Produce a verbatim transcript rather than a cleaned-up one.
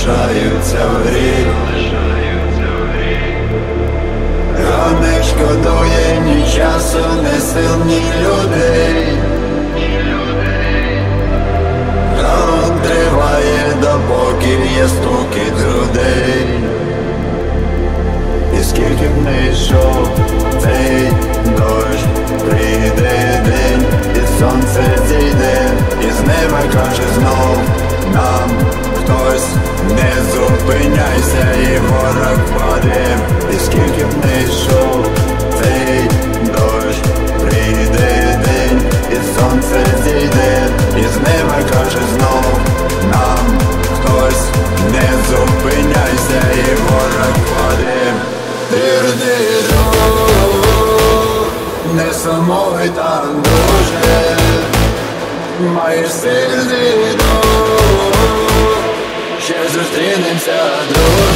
лишаються в грі. А не шкодує ні часу, ні сил, ні людей. А он триває, допоки є стукіт грудей. І скільки б не йшов цей дощ, прийде день, і сонце зійде, і з неба каже знов нам хтось: не зупиняйся, і ворог паде. І скільки б не йшов цей дощ, прийде день, і сонце зійде, і з неба каже знов нам хтось: не зупиняйся, і ворог паде. Тирдиду, не сумуй так дуже, маєш сильний дух, ще зустрінемося, друже.